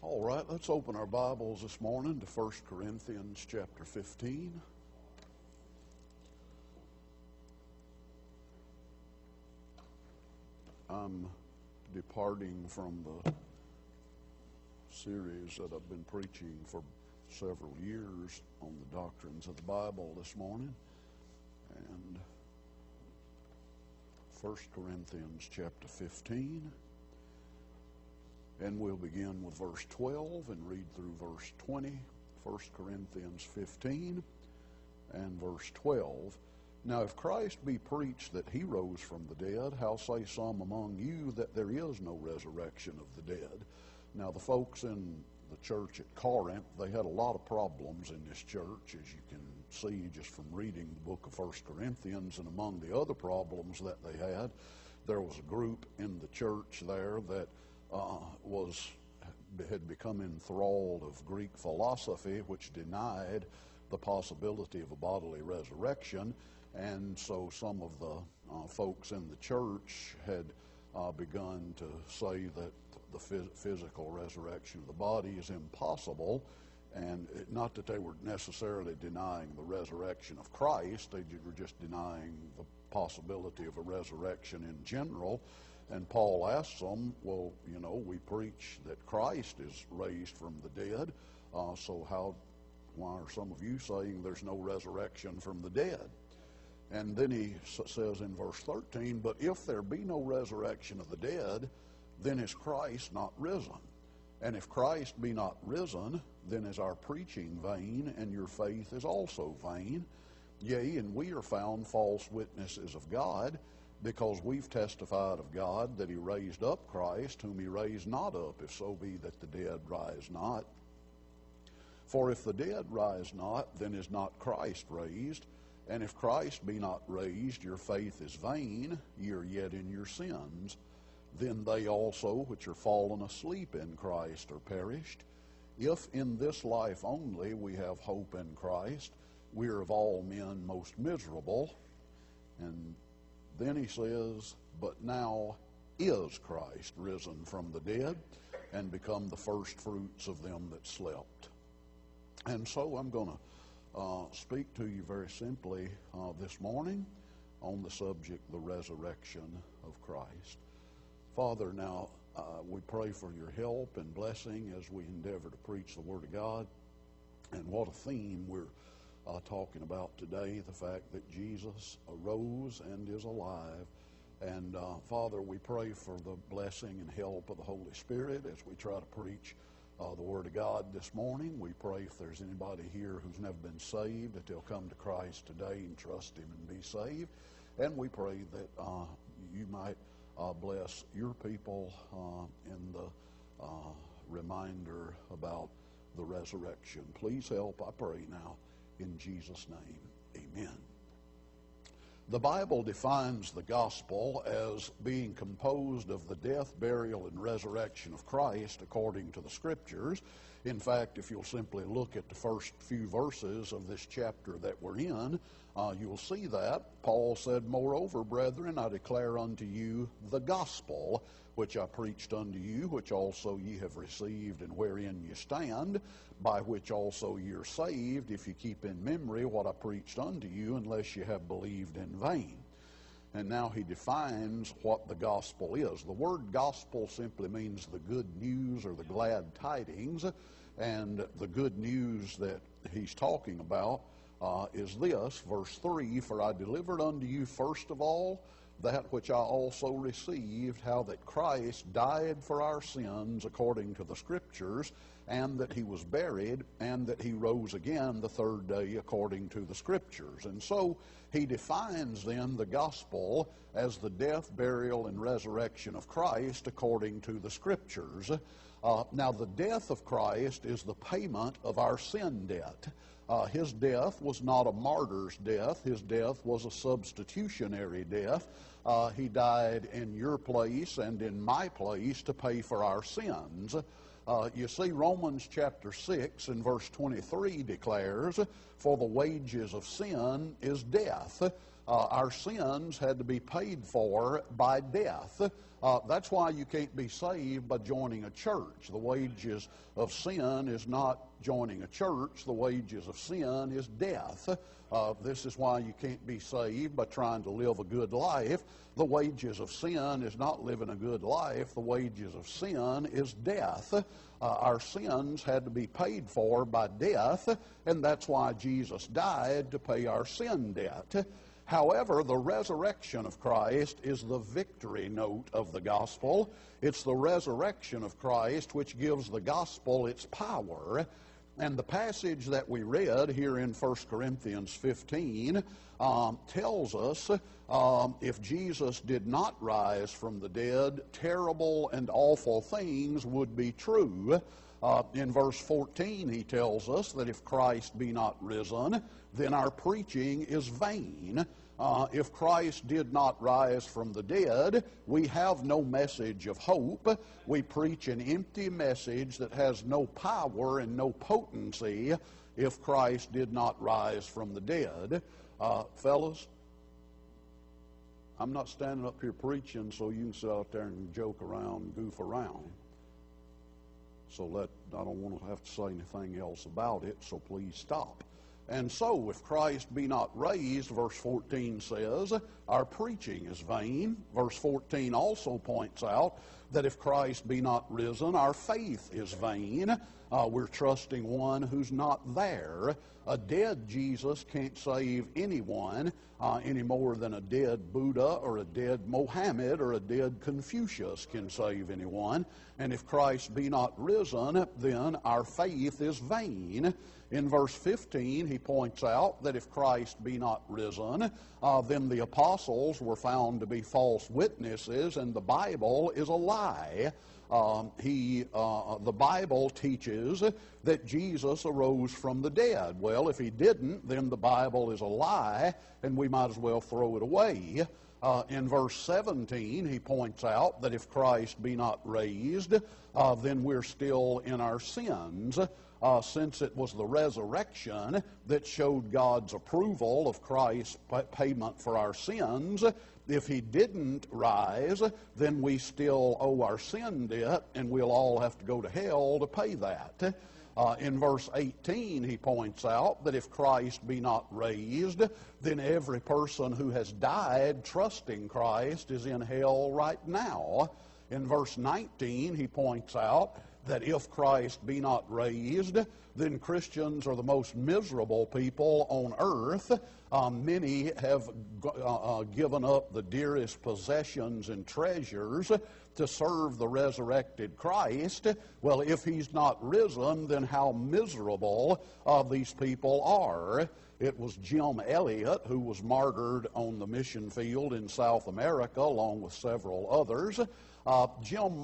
All right, let's open our Bibles this morning to 1 Corinthians chapter 15. I'm departing from the series that I've been preaching for several years on the doctrines of the Bible this morning. And 1 Corinthians chapter 15. And we'll begin with verse 12 and read through verse 20, 1 Corinthians 15 and verse 12. Now if Christ be preached that he rose from the dead, how say some among you that there is no resurrection of the dead? Now the folks in the church at Corinth, they had a lot of problems in this church, as you can see just from reading the book of 1 Corinthians. And among the other problems that they had, there was a group in the church there that had become enthralled of Greek philosophy, which denied the possibility of a bodily resurrection. And so some of the folks in the church had begun to say that the physical resurrection of the body is impossible. And not that they were necessarily denying the resurrection of Christ, they were just denying the possibility of a resurrection in general. And Paul asks them, well, you know, we preach that Christ is raised from the dead, so why are some of you saying there's no resurrection from the dead? And then he says in verse 13, but if there be no resurrection of the dead, then is Christ not risen? And if Christ be not risen, then is our preaching vain, and your faith is also vain. Yea, and we are found false witnesses of God, because we've testified of God that he raised up Christ, whom he raised not up, if so be that the dead rise not. For if the dead rise not, then is not Christ raised. And if Christ be not raised, your faith is vain, ye are yet in your sins. Then they also which are fallen asleep in Christ are perished. If in this life only we have hope in Christ, we are of all men most miserable. And then he says, but now is Christ risen from the dead and become the first fruits of them that slept. And so I'm going to speak to you very simply this morning on the subject, the resurrection of Christ. Father, now we pray for your help and blessing as we endeavor to preach the Word of God. And what a theme we're talking about today, the fact that Jesus arose and is alive. And Father, we pray for the blessing and help of the Holy Spirit as we try to preach the Word of God this morning. We pray if there's anybody here who's never been saved, that they'll come to Christ today and trust him and be saved. And we pray that you might bless your people in the reminder about the resurrection. Please help, I pray now, in Jesus' name, amen. The Bible defines the gospel as being composed of the death, burial, and resurrection of Christ according to the Scriptures. In fact, if you'll simply look at the first few verses of this chapter that we're in, you'll see that. Paul said, moreover, brethren, I declare unto you the gospel, which I preached unto you, which also ye have received, and wherein ye stand, by which also ye are saved, if ye keep in memory what I preached unto you, unless ye have believed in vain. And now he defines what the gospel is. The word gospel simply means the good news or the glad tidings. And the good news that he's talking about is this, verse 3, for I delivered unto you first of all that which I also received, how that Christ died for our sins according to the Scriptures, and that he was buried, and that he rose again the third day according to the Scriptures. And so he defines then the gospel as the death, burial, and resurrection of Christ according to the Scriptures. Now the death of Christ is the payment of our sin debt. His death was not a martyr's death. His death was a substitutionary death. He died in your place and in my place to pay for our sins. You see, Romans chapter 6 and verse 23 declares, "For the wages of sin is death." Our sins had to be paid for by death. That's why you can't be saved by joining a church. The wages of sin is not joining a church. The wages of sin is death. This is why you can't be saved by trying to live a good life. The wages of sin is not living a good life. The wages of sin is death. Our sins had to be paid for by death, and that's why Jesus died, to pay our sin debt. However, the resurrection of Christ is the victory note of the gospel. It's the resurrection of Christ which gives the gospel its power. And the passage that we read here in 1 Corinthians 15 tells us if Jesus did not rise from the dead, terrible and awful things would be true. In verse 14, he tells us that if Christ be not risen, then our preaching is vain. If Christ did not rise from the dead, we have no message of hope. We preach an empty message that has no power and no potency if Christ did not rise from the dead. Fellas, I'm not standing up here preaching so you can sit out there and joke around and goof around. So I don't want to have to say anything else about it, so please stop. And so, if Christ be not raised, verse 14 says, our preaching is vain. Verse 14 also points out that if Christ be not risen, our faith is vain. We're trusting one who's not there. A dead Jesus can't save anyone any more than a dead Buddha or a dead Mohammed or a dead Confucius can save anyone. And if Christ be not risen, then our faith is vain. In verse 15, he points out that if Christ be not risen, then the apostles were found to be false witnesses, and the Bible is a lie. The Bible teaches that Jesus arose from the dead. Well, if he didn't, then the Bible is a lie, and we might as well throw it away. In verse 17, he points out that if Christ be not raised, then we're still in our sins. Since it was the resurrection that showed God's approval of Christ's payment for our sins, if he didn't rise, then we still owe our sin debt, and we'll all have to go to hell to pay that. In verse 18, he points out that if Christ be not raised, then every person who has died trusting Christ is in hell right now. In verse 19, he points out that if Christ be not raised, then Christians are the most miserable people on earth. Many have given up the dearest possessions and treasures to serve the resurrected Christ. Well, if he's not risen, then how miserable these people are. It was Jim Elliot who was martyred on the mission field in South America, along with several others. Jim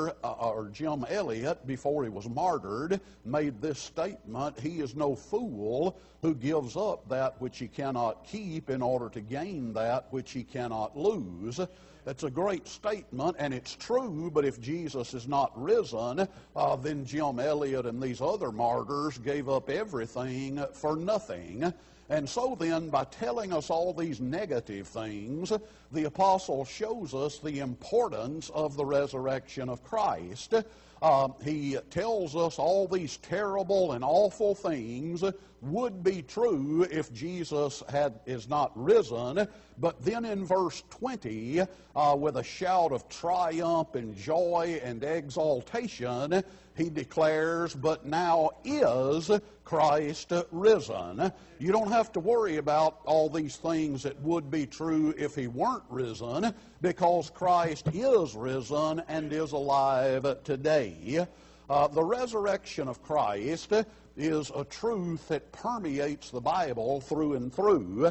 Elliot, before he was martyred, made this statement: he is no fool who gives up that which he cannot keep in order to gain that which he cannot lose. That's a great statement, and it's true, but if Jesus is not risen, then Jim Elliot and these other martyrs gave up everything for nothing. And so then, by telling us all these negative things, the apostle shows us the importance of the resurrection of Christ. He tells us all these terrible and awful things would be true if Jesus is not risen. But then in verse 20, with a shout of triumph and joy and exaltation, he declares, but now is Christ risen. You don't have to worry about all these things that would be true if he weren't risen, because Christ is risen and is alive today. The resurrection of Christ is a truth that permeates the Bible through and through.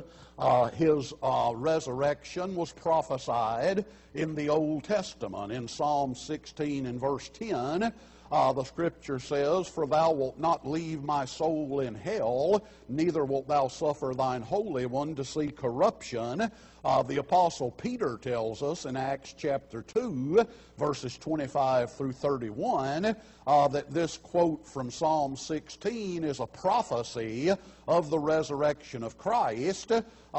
His resurrection was prophesied in the Old Testament. In Psalm 16 and verse 10, the Scripture says, "For thou wilt not leave my soul in hell, neither wilt thou suffer thine Holy One to see corruption." The Apostle Peter tells us in Acts chapter 2, verses 25 through 31, that this quote from Psalm 16 is a prophecy of the resurrection of Christ,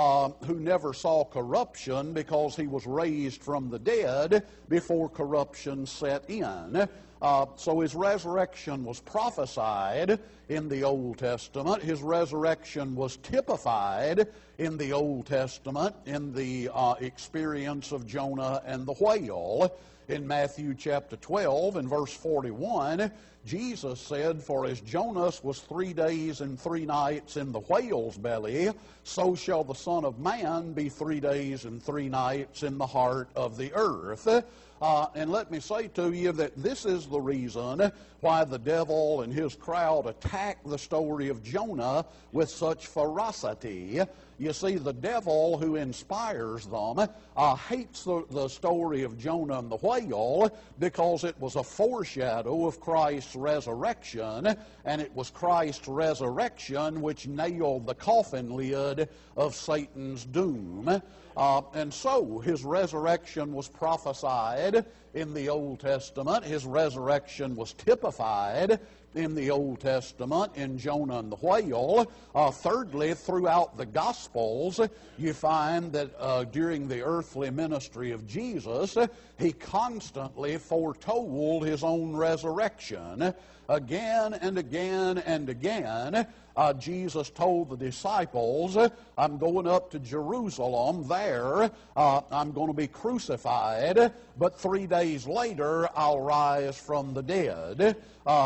who never saw corruption because he was raised from the dead before corruption set in. So his resurrection was prophesied in the Old Testament. His resurrection was typified in the Old Testament in the experience of Jonah and the whale. In Matthew chapter 12 and verse 41, Jesus said, "For as Jonas was 3 days and 3 nights in the whale's belly, so shall the Son of Man be 3 days and 3 nights in the heart of the earth." And let me say to you that this is the reason why the devil and his crowd attack the story of Jonah with such ferocity. You see, the devil who inspires them hates the story of Jonah and the whale because it was a foreshadow of Christ's resurrection, and it was Christ's resurrection which nailed the coffin lid of Satan's doom. And so his resurrection was prophesied in the Old Testament. His resurrection was typified in the Old Testament in Jonah and the whale. Thirdly, throughout the Gospels, you find that during the earthly ministry of Jesus, he constantly foretold his own resurrection. Again and again and again, Jesus told the disciples, "I'm going up to Jerusalem. There I'm going to be crucified, but 3 days later I'll rise from the dead."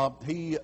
He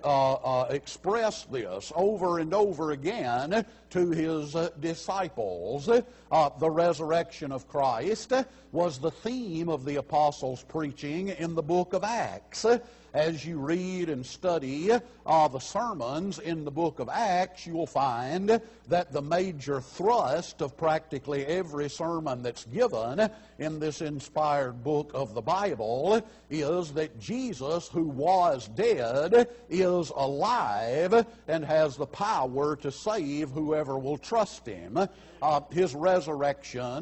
expressed this over and over again to his disciples. The resurrection of Christ was the theme of the apostles' preaching in the book of Acts. As you read and study the sermons in the book of Acts, you will find that the major thrust of practically every sermon that's given in this inspired book of the Bible is that Jesus, who was dead, is alive and has the power to save whoever will trust him. His resurrection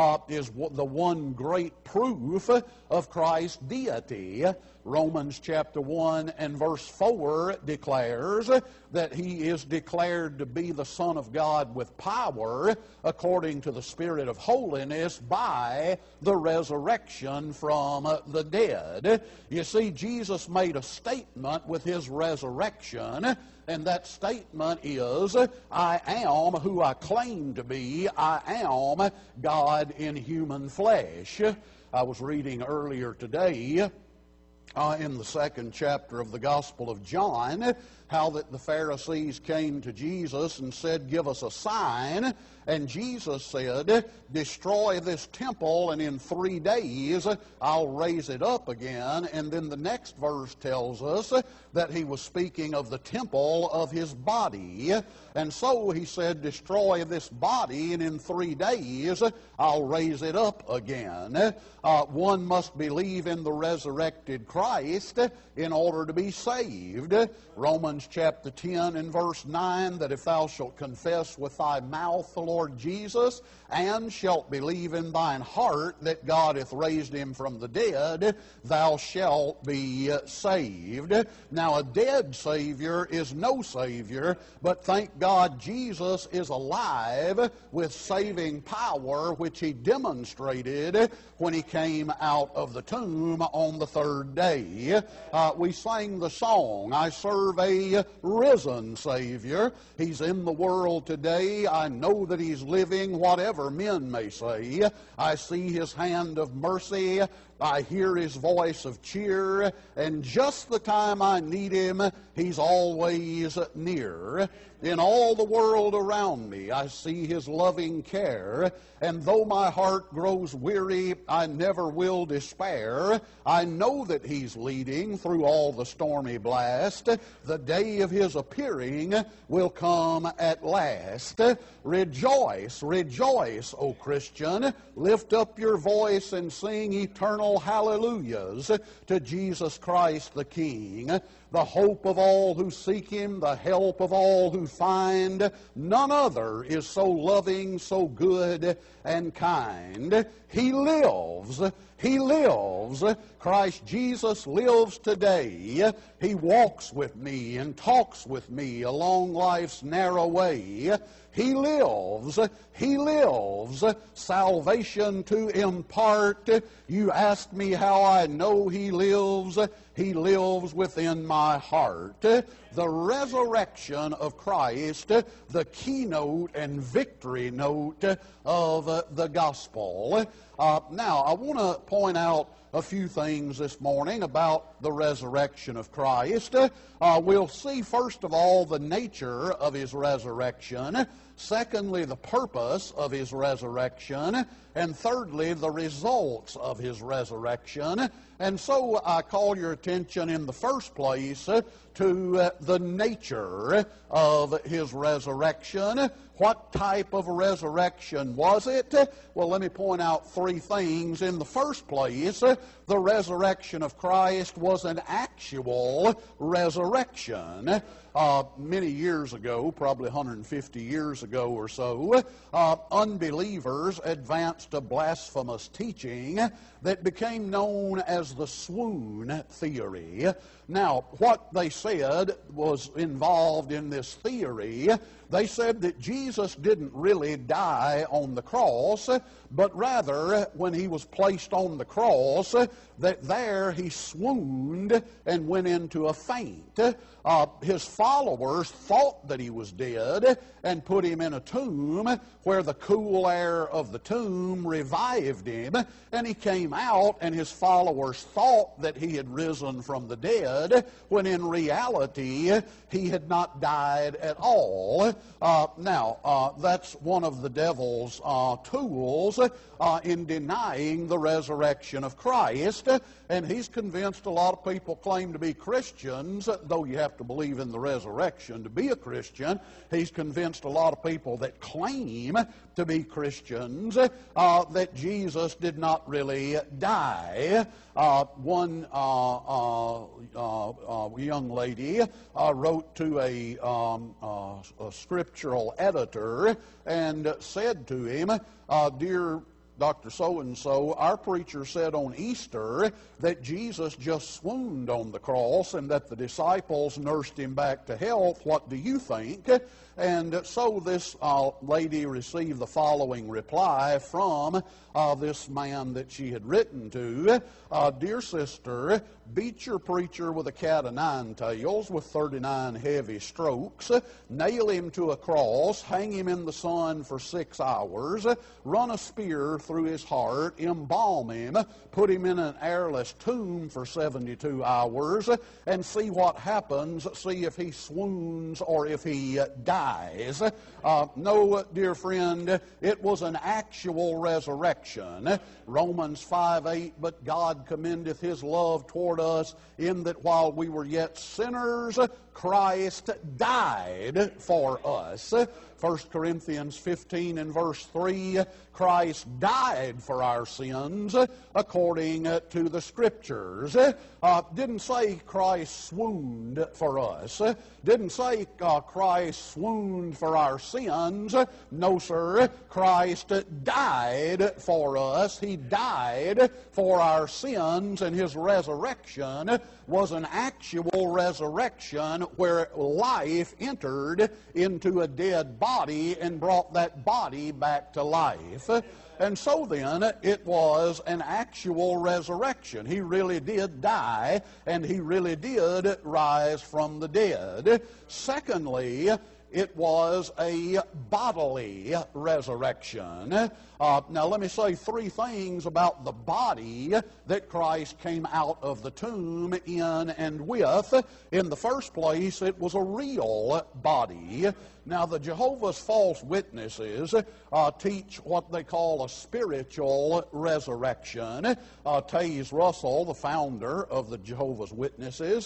is the one great proof of Christ's deity. Romans chapter 1 and verse 4 declares that he is declared to be the Son of God with power according to the Spirit of holiness by the resurrection from the dead. You see, Jesus made a statement with his resurrection, and that statement is, "I am who I claim to be. I am God in human flesh." I was reading earlier today in the 2nd chapter of the Gospel of John, how that the Pharisees came to Jesus and said, "Give us a sign." And Jesus said, "Destroy this temple, and in 3 days I'll raise it up again." And then the next verse tells us that he was speaking of the temple of his body. And so he said, "Destroy this body, and in 3 days I'll raise it up again." One must believe in the resurrected Christ in order to be saved. Romans chapter 10 and verse 9, that if thou shalt confess with thy mouth the Lord Jesus, and shalt believe in thine heart that God hath raised him from the dead, thou shalt be saved. Now, a dead Savior is no Savior, but thank God Jesus is alive with saving power, which he demonstrated when he came out of the tomb on the 3rd day. We sang the song, "I serve a risen Savior. He's in the world today. I know that he's living, whatever men may say. I see his hand of mercy I hear His voice of cheer, and just the time I need Him, He's always near. In all the world around me, I see His loving care, and though my heart grows weary, I never will despair. I know that He's leading through all the stormy blast. The day of His appearing will come at last. Rejoice, rejoice, O Christian. Lift up your voice and sing eternal hallelujahs to Jesus Christ the King. The hope of all who seek Him, the help of all who find. None other is so loving, so good and kind. He lives. He lives. Christ Jesus lives today. He walks with me and talks with me along life's narrow way. He lives. He lives. Salvation to impart. You ask me how I know He lives. He lives within my heart. The resurrection of Christ, the keynote and victory note of the gospel. Now, I want to point out a few things this morning about the resurrection of Christ. We'll see, first of all, the nature of His resurrection. Secondly, the purpose of His resurrection. And thirdly, the results of His resurrection. And so I call your attention in the first place to the nature of His resurrection. What type of resurrection was it? Well, let me point out three things. In the first place, the resurrection of Christ was an actual resurrection. Many years ago, probably 150 years ago or so, unbelievers advanced a blasphemous teaching that became known as the swoon theory. Now, what they said was involved in this theory. They said that Jesus didn't really die on the cross, but rather, when He was placed on the cross, that there He swooned and went into a faint. His followers thought that He was dead and put Him in a tomb where the cool air of the tomb revived Him, and He came out and His followers thought that He had risen from the dead, when in reality He had not died at all. Now, that's one of the devil's tools in denying the resurrection of Christ, and he's convinced a lot of people claim to be Christians, though you have to believe in the resurrection to be a Christian. He's convinced a lot of people that claim to be Christians that Jesus did not really die. One young lady wrote to a scriptural editor and said to him, "Dear Dr. So-and-so, our preacher said on Easter that Jesus just swooned on the cross and that the disciples nursed Him back to health. What do you think?" And so this lady received the following reply from this man that she had written to. "Dear sister, beat your preacher with a cat of nine tails with 39 heavy strokes. Nail him to a cross, hang him in the sun for 6 hours, run a spear through his heart, embalm him, put him in an airless tomb for 72 hours, and see what happens. See if he swoons or if he dies." No, dear friend, it was an actual resurrection. Romans 5:8, "But God commendeth His love toward us, in that while we were yet sinners, Christ died for us." 1 Corinthians 15 and verse 3, Christ died for our sins according to the Scriptures. Didn't say Christ swooned for us. Didn't say Christ swooned for our sins. No, sir. Christ died for us. He died for our sins, and His resurrection was an actual resurrection where life entered into a dead body and brought that body back to life. And so then, it was an actual resurrection. He really did die, and He really did rise from the dead. Secondly, it was a bodily resurrection. Now let me say three things about the body that Christ came out of the tomb in and with. In the first place, it was a real body. Now the Jehovah's false witnesses teach what they call a spiritual resurrection. Taze Russell, the founder of the Jehovah's Witnesses,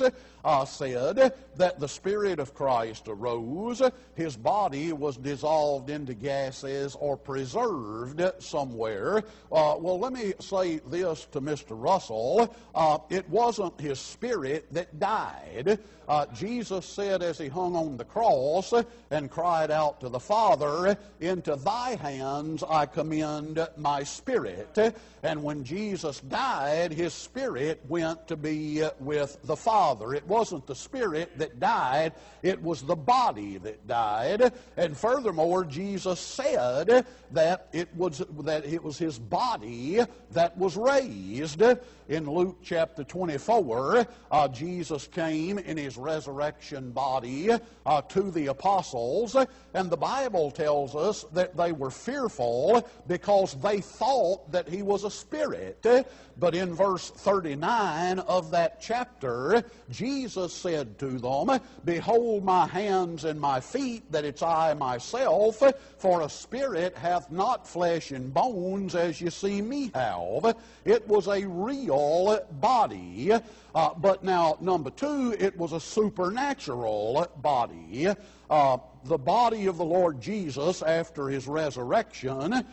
said that the Spirit of Christ arose, his body was dissolved into gases or preserved somewhere. Well, let me say this to Mr. Russell. It wasn't his spirit that died. Jesus said as he hung on the cross and cried out to the Father, "Into thy hands I commend my spirit." And when Jesus died, his spirit went to be with the Father. It wasn't the spirit that died, it was the body that died. And furthermore, Jesus said that it was his body that was raised. In Luke chapter 24, Jesus came in his resurrection body to the apostles, and the Bible tells us that they were fearful because they thought that he was a spirit. But in verse 39 of that chapter, Jesus said to them, "Behold my hands and my feet, that it's I myself, for a spirit hath not flesh and bones as you see me have." It was a real body. But now, number two, it was a supernatural body. The body of the Lord Jesus after his resurrection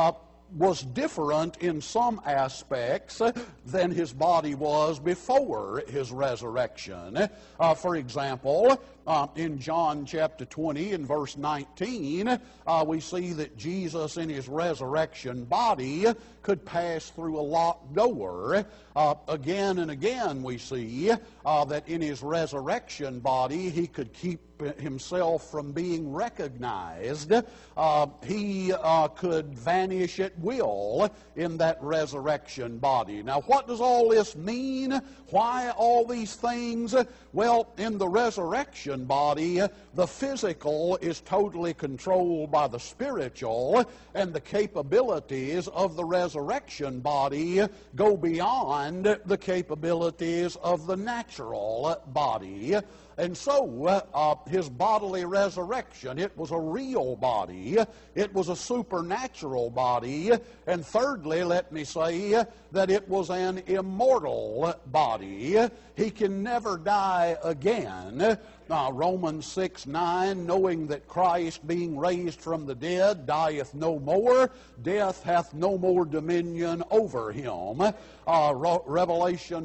was different in some aspects than his body was before his resurrection. For example, in John chapter 20 and verse 19, we see that Jesus in his resurrection body could pass through a locked door. Again and again we see that in his resurrection body he could keep himself from being recognized. He could vanish at will in that resurrection body. Now, what does all this mean? Why all these things? Well, in the resurrection body, the physical is totally controlled by the spiritual, and the capabilities of the resurrection body go beyond the capabilities of the natural body. And so, his bodily resurrection, it was a real body, it was a supernatural body, and thirdly, let me say that it was an immortal body. He can never die again. Romans 6:9, knowing that Christ, being raised from the dead, dieth no more, death hath no more dominion over him. Revelation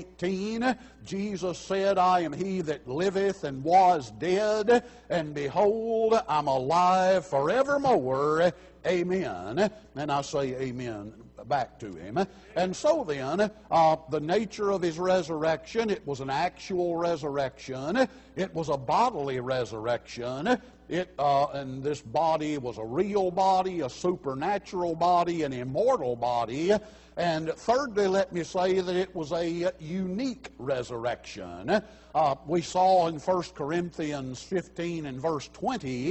1:18, Jesus said, "I am he that liveth and was dead, and behold, I'm alive forevermore. Amen." And I say amen back to him. And so then, the nature of his resurrection, it was an actual resurrection. It was a bodily resurrection. And this body was a real body, a supernatural body, an immortal body. And thirdly, let me say that it was a unique resurrection. We saw in 1 Corinthians 15 and verse 20,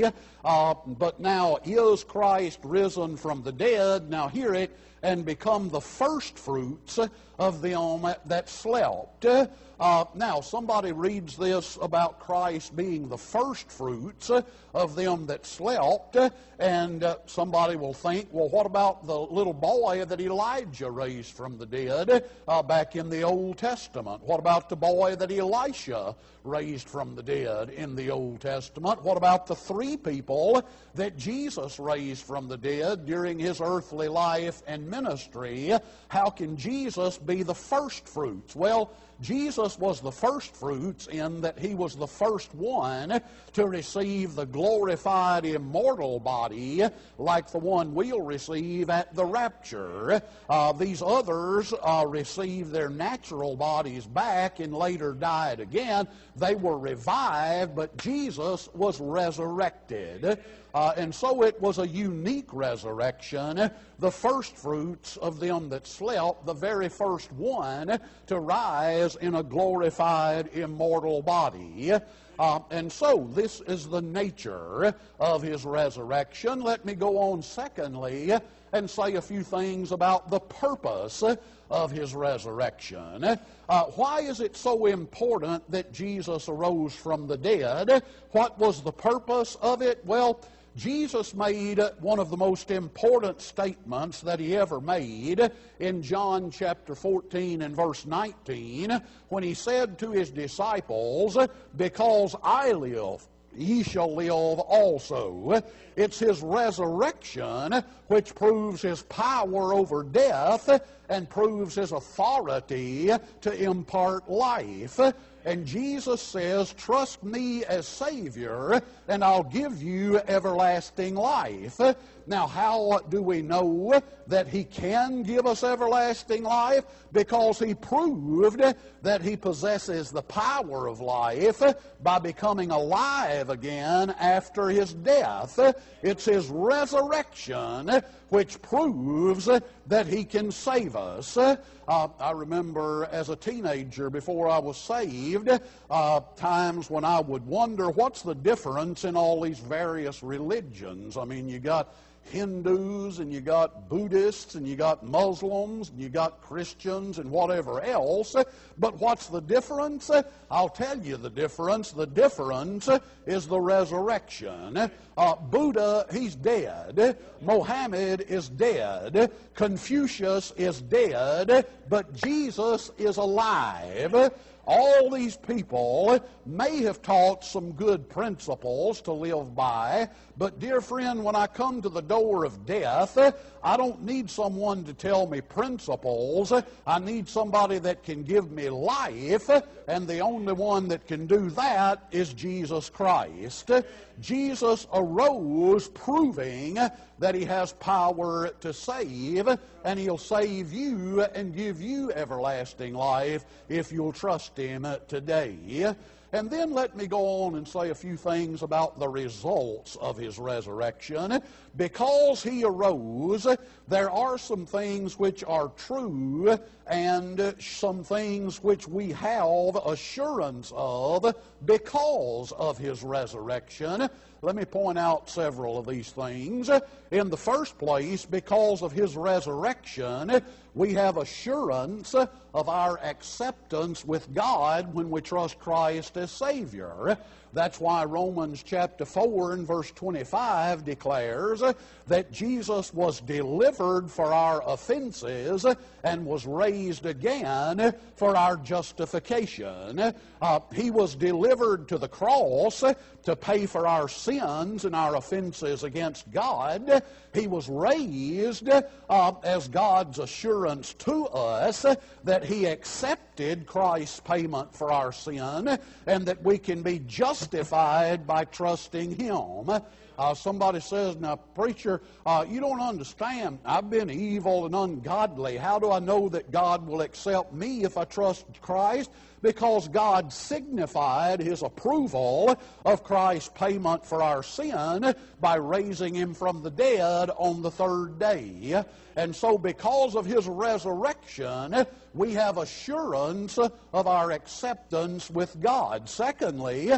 "But now is Christ risen from the dead," now hear it, "and become the firstfruits of them that slept." Now, somebody reads this about Christ being the firstfruits of them that slept, and somebody will think, well, what about the little boy that Elijah raised from the dead back in the Old Testament? What about the boy that Elisha raised from the dead in the Old Testament? What about the three people that Jesus raised from the dead during his earthly life and ministry? How can Jesus be the firstfruits? Well, Jesus was the firstfruits in that he was the first one to receive the glorified immortal body like the one we'll receive at the rapture. These others received their natural bodies back and later died again. They were revived, but Jesus was resurrected. And so it was a unique resurrection, the firstfruits of them that slept, the very first one to rise in a glorified immortal body. And so this is the nature of his resurrection. Let me go on secondly and say a few things about the purpose of his resurrection. Why is it so important that Jesus arose from the dead? What was the purpose of it? Well, Jesus made one of the most important statements that he ever made in John chapter 14 and verse 19 when he said to his disciples, "Because I live, ye shall live also." It's his resurrection which proves his power over death and proves his authority to impart life. And Jesus says, "Trust me as Savior, and I'll give you everlasting life." Now, how do we know that he can give us everlasting life? Because he proved that he possesses the power of life by becoming alive again after his death. It's his resurrection which proves that he can save us. I remember as a teenager, before I was saved, times when I would wonder, what's the difference in all these various religions? I mean, you got Hindus, and you got Buddhists, and you got Muslims, and you got Christians, and whatever else. But what's the difference? I'll tell you the difference. The difference is the resurrection. Buddha, he's dead. Mohammed is dead. Confucius is dead. But Jesus is alive. All these people may have taught some good principles to live by, but dear friend, when I come to the door of death, I don't need someone to tell me principles. I need somebody that can give me life, and the only one that can do that is Jesus Christ. Jesus arose proving that he has power to save, and he'll save you and give you everlasting life if you'll trust him today. And then let me go on and say a few things about the results of his resurrection. Because he arose, there are some things which are true and some things which we have assurance of because of his resurrection. Let me point out several of these things. In the first place, because of his resurrection, we have assurance of our acceptance with God when we trust Christ as Savior. That's why Romans chapter 4 and verse 25 declares that Jesus was delivered for our offenses and was raised again for our justification. He was delivered to the cross to pay for our sins and our offenses against God. He was raised as God's assurance to us that he accepted Christ's payment for our sin and that we can be justified by trusting him. Somebody says, "Now, preacher, you don't understand. I've been evil and ungodly. How do I know that God will accept me if I trust Christ?" Because God signified his approval of Christ's payment for our sin by raising him from the dead on the third day. And so because of his resurrection, we have assurance of our acceptance with God. Secondly,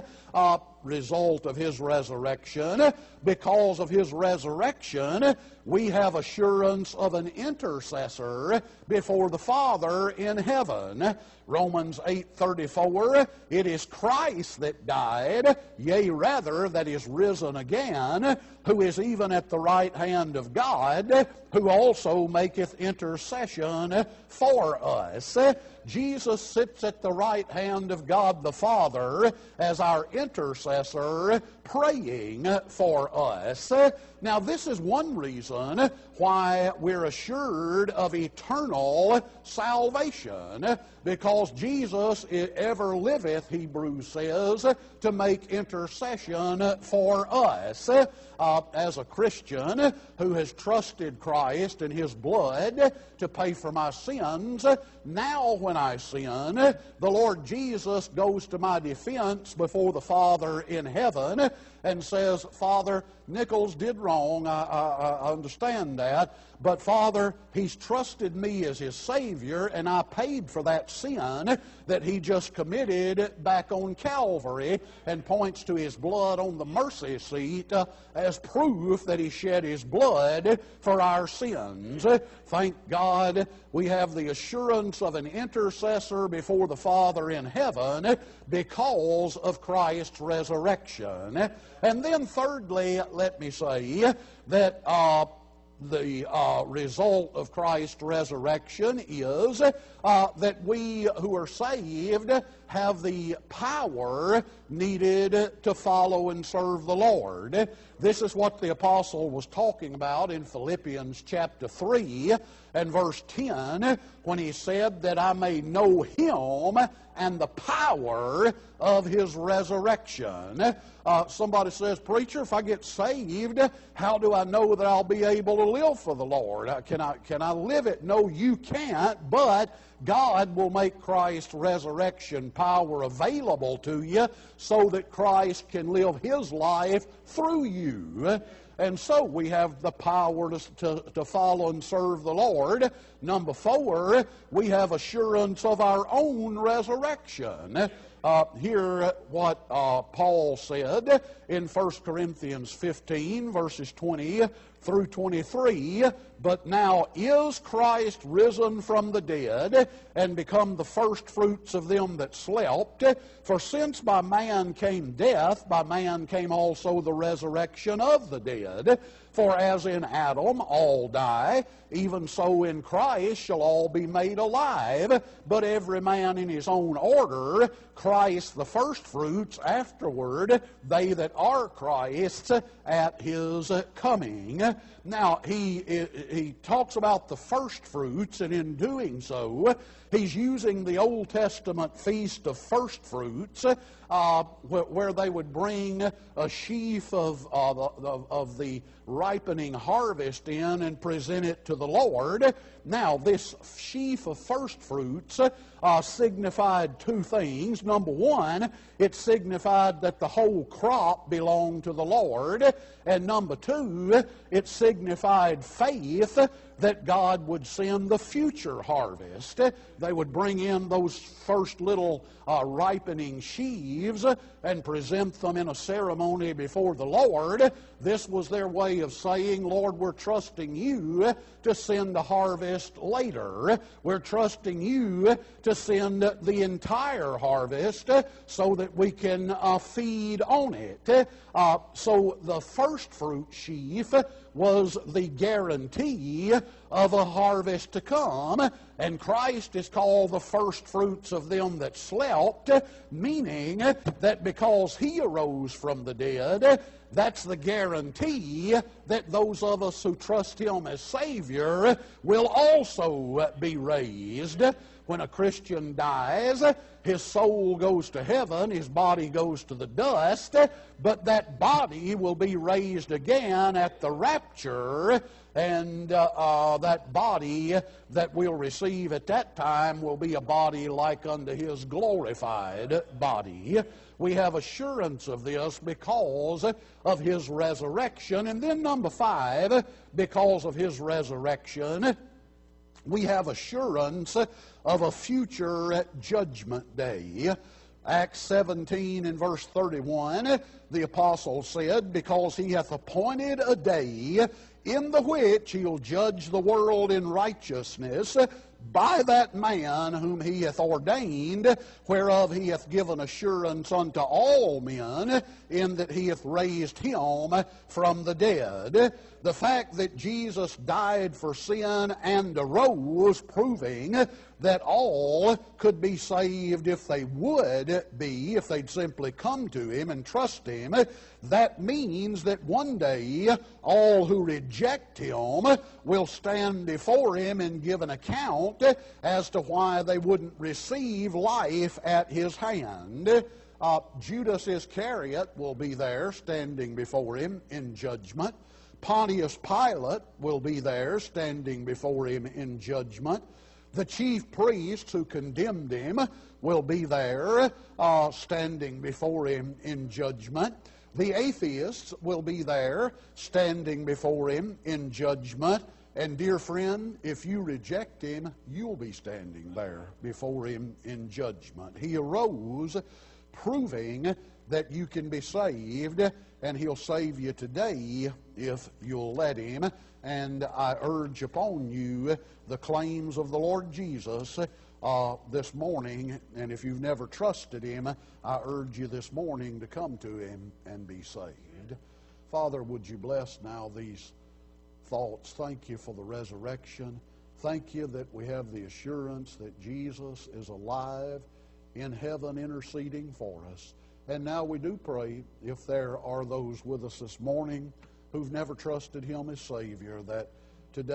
result of his resurrection, because of his resurrection, we have assurance of an intercessor before the Father in heaven. Romans 8:34, "It is Christ that died, yea rather that is risen again, who is even at the right hand of God, who also maketh intercession for us." Jesus sits at the right hand of God the Father as our intercessor, praying for us. Now, this is one reason why we're assured of eternal salvation, because Jesus ever liveth, Hebrews says, to make intercession for us. As a Christian who has trusted Christ and his blood to pay for my sins, now when I sin, the Lord Jesus goes to my defense before the Father in heaven and says, Father, Nichols did wrong, I understand that, but Father, he's trusted me as his Savior, and I paid for that sin that he just committed back on Calvary, and points to his blood on the mercy seat as proof that he shed his blood for our sins. Thank God we have the assurance of an intercessor before the Father in heaven because of Christ's resurrection. And then thirdly, let me say that the result of Christ's resurrection is that we who are saved have the power needed to follow and serve the Lord. This is what the apostle was talking about in Philippians chapter 3 and verse 10 when he said that I may know him and the power of his resurrection. Somebody says, Preacher, if I get saved, how do I know that I'll be able to live for the Lord? Can I live it? No, you can't, but God will make Christ's resurrection power available to you so that Christ can live his life through you. And so we have the power to follow and serve the Lord. Number 4, we have assurance of our own resurrection. Hear what Paul said in 1 Corinthians 15, verses 20 through 23. But now is Christ risen from the dead, and become the firstfruits of them that slept? For since by man came death, by man came also the resurrection of the dead. For as in Adam all die, even so in Christ shall all be made alive, but every man in his own order, Christ the firstfruits, afterward they that are Christ's at his coming. Now, he talks about the firstfruits, and in doing so, he's using the Old Testament Feast of Firstfruits, where they would bring a sheaf of the ripening harvest in and present it to the Lord. Now, this sheaf of firstfruits signified two things. Number one, it signified that the whole crop belonged to the Lord. And number two, it signified faith that God would send the future harvest. They would bring in those first little ripening sheaves and present them in a ceremony before the Lord. This was their way of saying, Lord, we're trusting you to send a harvest later. We're trusting you to send the entire harvest so that we can feed on it. So the first fruit sheaf was the guarantee of a harvest to come, and Christ is called the first fruits of them that slept, meaning that because he arose from the dead, that's the guarantee that those of us who trust him as Savior will also be raised. When a Christian dies, his soul goes to heaven, his body goes to the dust, but that body will be raised again at the rapture, and that body that we'll receive at that time will be a body like unto his glorified body. We have assurance of this because of his resurrection. And then number 5, because of his resurrection, we have assurance of a future judgment day. Acts 17 and verse 31, the apostle said, because he hath appointed a day in the which he'll judge the world in righteousness by that man whom he hath ordained, whereof he hath given assurance unto all men, in that he hath raised him from the dead. The fact that Jesus died for sin and arose, proving that all could be saved if they would be, if they'd simply come to him and trust him. That means that one day all who reject him will stand before him and give an account as to why they wouldn't receive life at his hand. Judas Iscariot will be there standing before him in judgment. Pontius Pilate will be there standing before him in judgment. The chief priests who condemned him will be there standing before him in judgment. The atheists will be there standing before him in judgment. And dear friend, if you reject him, you'll be standing there before him in judgment. He arose proving that you can be saved, and he'll save you today if you'll let him. And I urge upon you the claims of the Lord Jesus this morning, and if you've never trusted him, I urge you this morning to come to him and be saved. Father, would you bless now these thoughts? Thank you for the resurrection. Thank you that we have the assurance that Jesus is alive in heaven interceding for us. And now we do pray, if there are those with us this morning who've never trusted him as Savior, that